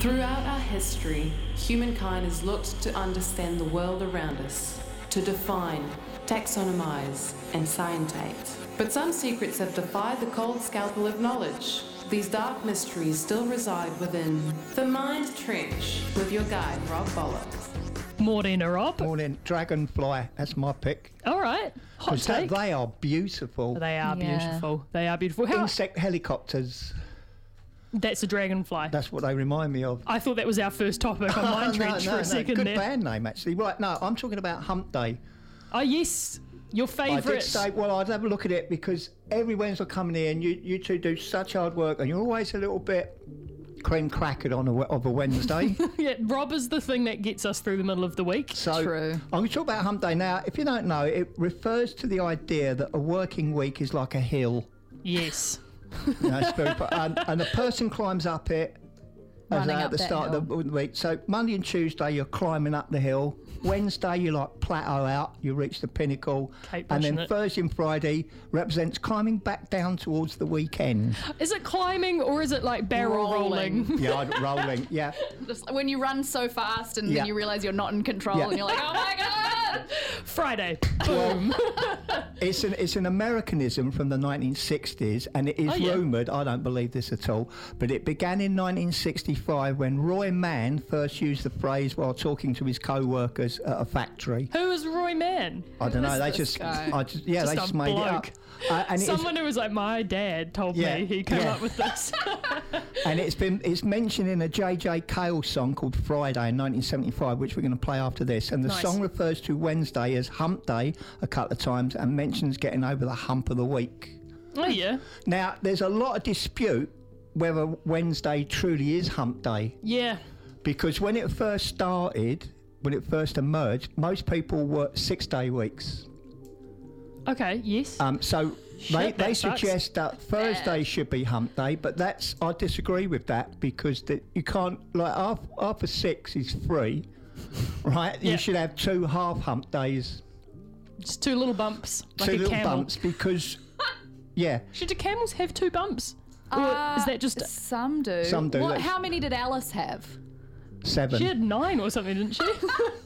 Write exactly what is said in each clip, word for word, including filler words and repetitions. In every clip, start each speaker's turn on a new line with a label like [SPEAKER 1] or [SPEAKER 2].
[SPEAKER 1] Throughout our history, humankind has looked to understand the world around us, to define, taxonomize, and scientate. But some secrets have defied the cold scalpel of knowledge. These dark mysteries still reside within the Mind Trench with your guide, Rob Bollocks.
[SPEAKER 2] Morning, Rob.
[SPEAKER 3] Morning. Dragonfly, that's my pick.
[SPEAKER 2] All right. Hot take.
[SPEAKER 3] They are beautiful.
[SPEAKER 2] They are
[SPEAKER 4] Yeah.
[SPEAKER 2] beautiful. They are beautiful. How?
[SPEAKER 3] Insect helicopters.
[SPEAKER 2] That's a dragonfly.
[SPEAKER 3] That's what they remind me of.
[SPEAKER 2] I thought that was our first topic on Mind
[SPEAKER 3] no,
[SPEAKER 2] Trench
[SPEAKER 3] no,
[SPEAKER 2] for a
[SPEAKER 3] no.
[SPEAKER 2] second
[SPEAKER 3] Good
[SPEAKER 2] there.
[SPEAKER 3] band name, actually. Right, no, I'm talking about Hump Day.
[SPEAKER 2] Oh, yes. Your
[SPEAKER 3] I did
[SPEAKER 2] favourite.
[SPEAKER 3] say, well, I'd have a look at it because every Wednesday I come in here and you, you two do such hard work and you're always a little bit cream crackered on a, of a Wednesday.
[SPEAKER 2] Yeah, Rob is the thing that gets us through the middle of the week.
[SPEAKER 3] So
[SPEAKER 4] True.
[SPEAKER 3] I'm going to talk about Hump Day. Now, if you don't know, it refers to the idea that a working week is like a hill.
[SPEAKER 2] Yes.
[SPEAKER 3] You know, it's very, and, and a person climbs up it as
[SPEAKER 4] Running
[SPEAKER 3] at
[SPEAKER 4] up
[SPEAKER 3] the
[SPEAKER 4] that
[SPEAKER 3] start of the week. So Monday and Tuesday you're climbing up the hill. Wednesday you like plateau out, you reach the pinnacle,
[SPEAKER 2] Kate
[SPEAKER 3] and then
[SPEAKER 2] Bushing it.
[SPEAKER 3] Thursday and Friday represents climbing back down towards the weekend.
[SPEAKER 2] Is it climbing or is it like barrel rolling?
[SPEAKER 4] Rolling.
[SPEAKER 3] Yeah, I'd- rolling. Yeah,
[SPEAKER 4] Just when you run so fast and
[SPEAKER 3] Yeah.
[SPEAKER 4] then you realise you're not in control
[SPEAKER 3] Yeah.
[SPEAKER 4] and you're like, oh my God!
[SPEAKER 2] Friday. Boom.
[SPEAKER 3] it's an it's an Americanism from the nineteen sixties, and it is
[SPEAKER 2] Oh, yeah.
[SPEAKER 3] rumoured. I don't believe this at all, but it began in nineteen sixty-five when Roy Mann first used the phrase while talking to his co-workers at a factory.
[SPEAKER 2] Who is Roy Mann?
[SPEAKER 3] I don't know.
[SPEAKER 4] is
[SPEAKER 3] They
[SPEAKER 4] this
[SPEAKER 3] just,
[SPEAKER 4] guy?
[SPEAKER 3] I just, yeah,
[SPEAKER 2] Just
[SPEAKER 3] they
[SPEAKER 2] a
[SPEAKER 3] just made
[SPEAKER 2] bloke.
[SPEAKER 3] it up. Uh, and, it is,
[SPEAKER 2] Someone who was like, my dad told
[SPEAKER 3] Yeah,
[SPEAKER 2] me he came
[SPEAKER 3] yeah.
[SPEAKER 2] up with this.
[SPEAKER 3] and it's been it's mentioned in a J J Cale song called Friday in nineteen seventy-five, which we're going to play after this. And the
[SPEAKER 2] Nice.
[SPEAKER 3] song refers to Wednesday as Hump Day a couple of times and mentions getting over the hump of the week.
[SPEAKER 2] Oh, yeah.
[SPEAKER 3] Now, there's a lot of dispute whether Wednesday truly is Hump Day,
[SPEAKER 2] Yeah.
[SPEAKER 3] because when it first started, when it first emerged, most people worked six-day weeks.
[SPEAKER 2] Okay, yes.
[SPEAKER 3] Um, so they,
[SPEAKER 2] Shit, that
[SPEAKER 3] they
[SPEAKER 2] sucks.
[SPEAKER 3] suggest that Thursday should be Hump Day, but that's I disagree with that because the, you can't like half half a six is free, right?
[SPEAKER 2] Yeah.
[SPEAKER 3] You should have two half Hump Days,
[SPEAKER 2] Just two little bumps. Like
[SPEAKER 3] two
[SPEAKER 2] a
[SPEAKER 3] little
[SPEAKER 2] camel.
[SPEAKER 3] bumps because yeah,
[SPEAKER 2] Should do camels have two bumps? Or
[SPEAKER 4] Uh,
[SPEAKER 2] is that just...
[SPEAKER 4] Some do.
[SPEAKER 3] Some do,
[SPEAKER 4] What,
[SPEAKER 3] that's-
[SPEAKER 4] how many did Alice have?
[SPEAKER 3] seven.
[SPEAKER 2] She had nine or something, didn't she?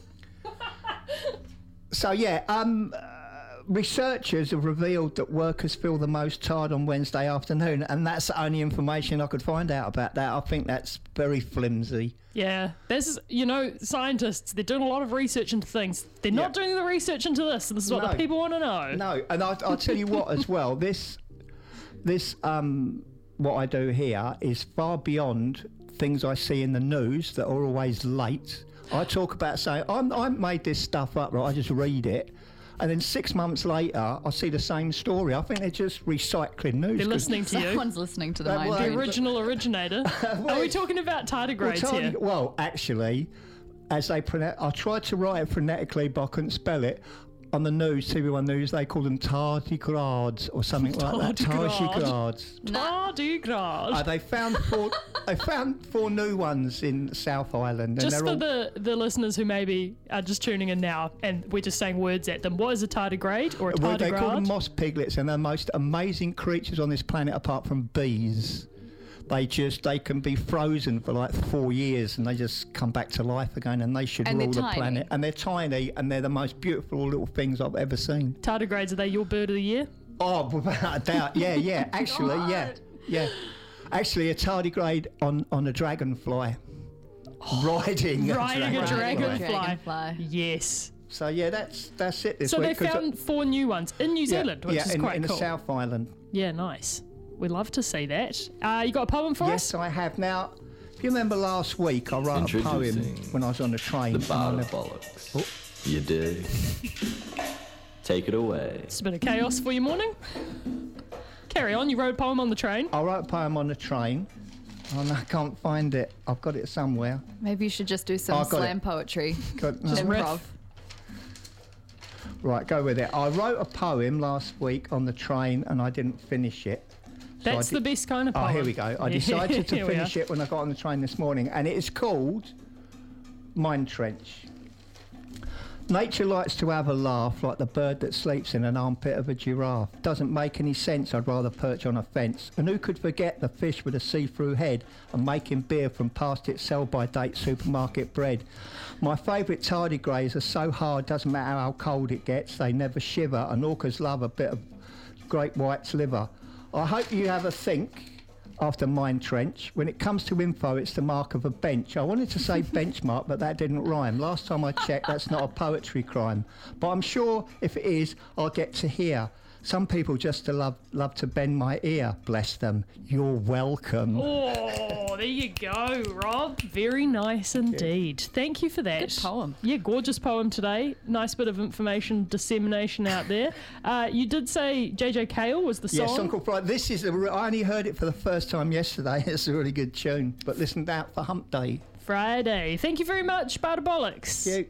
[SPEAKER 3] So yeah, um, uh, researchers have revealed that workers feel the most tired on Wednesday afternoon, and that's the only information I could find out about that. I think that's very flimsy.
[SPEAKER 2] Yeah. This is, you know, scientists, they're doing a lot of research into things. They're not
[SPEAKER 3] Yeah.
[SPEAKER 2] doing the research into this, and this is what
[SPEAKER 3] No.
[SPEAKER 2] the people want to know.
[SPEAKER 3] No, and I, I'll tell you what as well. This, this, um, what I do here is far beyond things I see in the news that are always late. I talk about saying I'm, I made this stuff up, right? I just read it, and then six months later I see the same story. I think they're just recycling news.
[SPEAKER 2] They're
[SPEAKER 3] 'cause-
[SPEAKER 2] listening to you.
[SPEAKER 4] Someone's listening to the
[SPEAKER 3] That
[SPEAKER 4] Mind
[SPEAKER 3] was-
[SPEAKER 2] The
[SPEAKER 4] Trench.
[SPEAKER 2] original originator. Are we talking about tardigrades
[SPEAKER 3] Well,
[SPEAKER 2] here?
[SPEAKER 3] tardi- well, actually, as they pronounce, I tried to write it phonetically, but I couldn't spell it. On the news, T V one News, they call them tardigrades or something like that.
[SPEAKER 2] Tardigrade.
[SPEAKER 3] Tardigrades.
[SPEAKER 2] Tardigrade.
[SPEAKER 3] Uh, they found four. They found four new ones in South Island, and
[SPEAKER 2] Just
[SPEAKER 3] they're
[SPEAKER 2] for
[SPEAKER 3] all.
[SPEAKER 2] the, the listeners who maybe are just tuning in now and we're just saying words at them, what is a tardigrade or a
[SPEAKER 3] well, they call them
[SPEAKER 2] tardigrade?
[SPEAKER 3] moss piglets, and they're the most amazing creatures on this planet, apart from bees. They just they can be frozen for like four years, and they just come back to life again, and they should
[SPEAKER 4] And
[SPEAKER 3] rule
[SPEAKER 4] they're
[SPEAKER 3] the
[SPEAKER 4] tiny.
[SPEAKER 3] planet. And they're tiny, and they're the most beautiful little things I've ever seen.
[SPEAKER 2] Tardigrades, are they your bird of the year?
[SPEAKER 3] Oh, without a doubt. Yeah, yeah. Actually, yeah, yeah. Actually, a tardigrade on on a dragonfly, riding
[SPEAKER 2] Riding a
[SPEAKER 3] dragonfly.
[SPEAKER 2] dragonfly.
[SPEAKER 4] Dragonfly.
[SPEAKER 2] Yes.
[SPEAKER 3] So yeah, that's that's it this
[SPEAKER 2] So they
[SPEAKER 3] week. 'cause, uh,
[SPEAKER 2] found four new ones in New
[SPEAKER 3] yeah,
[SPEAKER 2] Zealand, which
[SPEAKER 3] yeah,
[SPEAKER 2] is
[SPEAKER 3] in,
[SPEAKER 2] quite
[SPEAKER 3] in
[SPEAKER 2] cool.
[SPEAKER 3] the South Island.
[SPEAKER 2] Yeah, nice. We love to see that. Uh, you got a poem for
[SPEAKER 3] Yes,
[SPEAKER 2] us?
[SPEAKER 3] I have. Now, if you remember last week, I wrote a poem
[SPEAKER 5] Introducing
[SPEAKER 3] when I was on the train.
[SPEAKER 5] The
[SPEAKER 3] and I
[SPEAKER 5] Bard of
[SPEAKER 3] left-
[SPEAKER 5] Bollocks.
[SPEAKER 3] Oh.
[SPEAKER 5] You dig? Take it away.
[SPEAKER 2] It's a bit of chaos for your morning. Carry on. You wrote a poem on the train.
[SPEAKER 3] I wrote a poem on the train. Oh, no, I can't find it. I've got it somewhere.
[SPEAKER 4] Maybe you should just do some
[SPEAKER 3] Oh, I got
[SPEAKER 4] slam
[SPEAKER 3] it.
[SPEAKER 4] poetry.
[SPEAKER 3] Got- no.
[SPEAKER 2] Just riff.
[SPEAKER 4] Improv.
[SPEAKER 3] Right, go with it. I wrote a poem last week on the train and I didn't finish it. So I
[SPEAKER 2] That's
[SPEAKER 3] did-
[SPEAKER 2] the best kind of
[SPEAKER 3] Oh,
[SPEAKER 2] poem.
[SPEAKER 3] here we go. I decided to
[SPEAKER 2] Here we
[SPEAKER 3] finish
[SPEAKER 2] are.
[SPEAKER 3] it when I got on the train this morning, and it is called Mind Trench. Nature likes to have a laugh like the bird that sleeps in an armpit of a giraffe. Doesn't make any sense, I'd rather perch on a fence. And who could forget the fish with a see-through head and making beer from past its sell-by-date supermarket bread? My favourite tardigrades are so hard, doesn't matter how cold it gets, they never shiver, and orcas love a bit of great white's liver. I hope you have a think after Mine Trench. When it comes to info, it's the mark of a bench. I wanted to say benchmark, but that didn't rhyme. Last time I checked, that's not a poetry crime. But I'm sure if it is, I'll get to hear. Some people just to love love to bend my ear. Bless them. You're welcome.
[SPEAKER 2] Oh, there you go, Rob. Very nice indeed. Thank you for that.
[SPEAKER 4] Good poem.
[SPEAKER 2] Yeah, gorgeous poem today. Nice bit of information dissemination out there. Uh, you did say J J Cale was the song.
[SPEAKER 3] Yes, Uncle Friday. This is, a, I only heard it for the first time yesterday. It's a really good tune. But listen out for Hump Day.
[SPEAKER 2] Friday. Thank you very much, Bartabolics.
[SPEAKER 3] Thank you.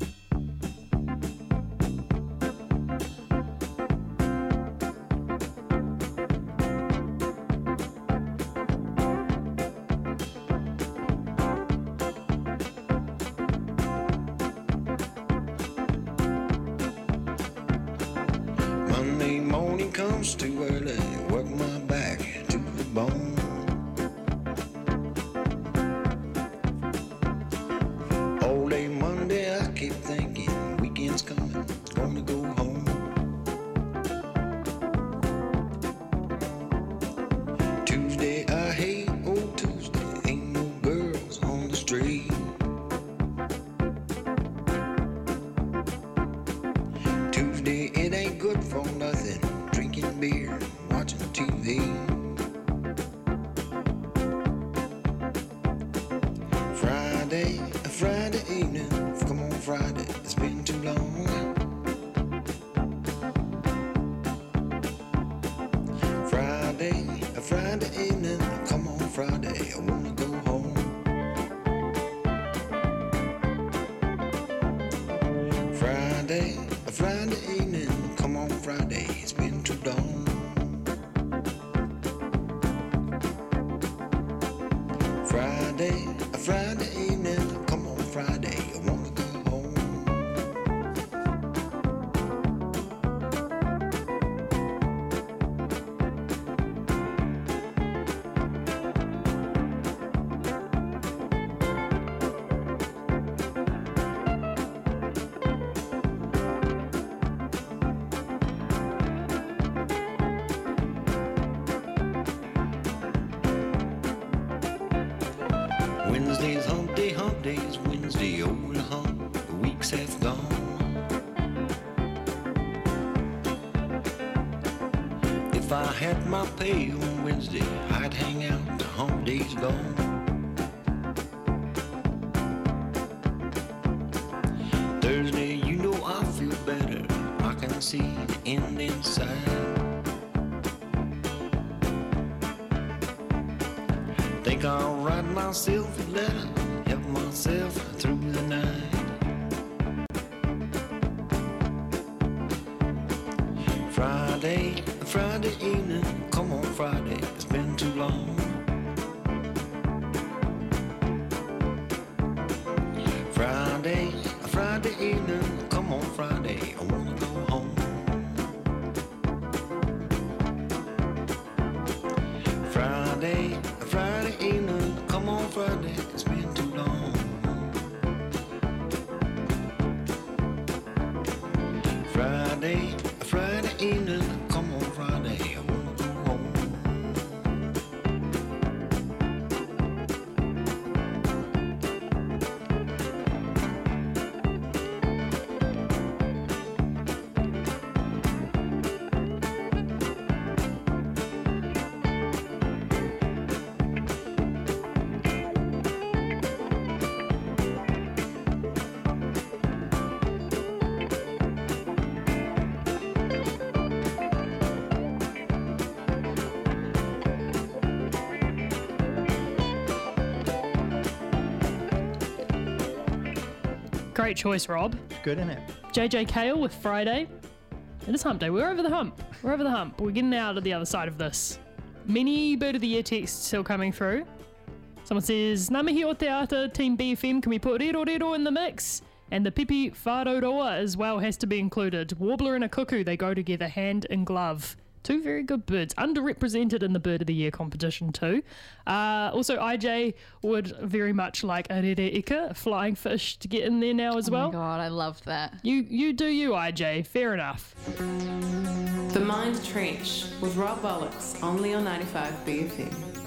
[SPEAKER 6] Monday morning comes too early, work my back to the bone. All day Monday I keep thinking, weekend's coming, gonna go home. Tuesday I hate old Tuesday, ain't no girls on the street. Tuesday it ain't good for nothing, drinking beer, watching T V. Friday, a Friday evening, come on Friday, it's been too long. Friday, a Friday evening, come on Friday, I wanna go home. Friday, a Friday evening, come on Friday, it's been too long. Friday, a Friday evening, come on Friday, I wanna go home. Wednesday's hump day, hump day's Wednesday, over the hump, the week's half gone. If I had my pay on Wednesday, I'd hang out, the hump day's gone. Thursday, you know I feel better, I can see the end inside. Think I'll write myself a letter, help myself through the night. Friday, Friday evening, come on Friday, it's been too long. Friday, Friday evening, come on Friday, I wanna go home. Friday, Friday evening, come on Friday, it's been too long. Friday, Friday evening, come on Friday, I wanna go home.
[SPEAKER 2] Great choice, Rob.
[SPEAKER 3] Good, isn't it?
[SPEAKER 2] J J Cale with Friday. It is hump day. We're over the hump. We're over the hump. We're getting out of the other side of this. Many Bird of the Year texts still coming through. Someone says, Namahi o te ata, Team B F M, can we put Rero Rero in the mix? And the pipi wharoa as well has to be included. Warbler and a cuckoo, they go together hand in glove. Two very good birds, underrepresented in the Bird of the Year competition too. Uh, also, I J would very much like a rere ika, a flying fish, to get in there now as
[SPEAKER 4] Oh
[SPEAKER 2] well.
[SPEAKER 4] my god, I love that.
[SPEAKER 2] You you do you, I J. Fair enough.
[SPEAKER 1] The Mind Trench with Rob Bollocks, only on ninety-five B F M.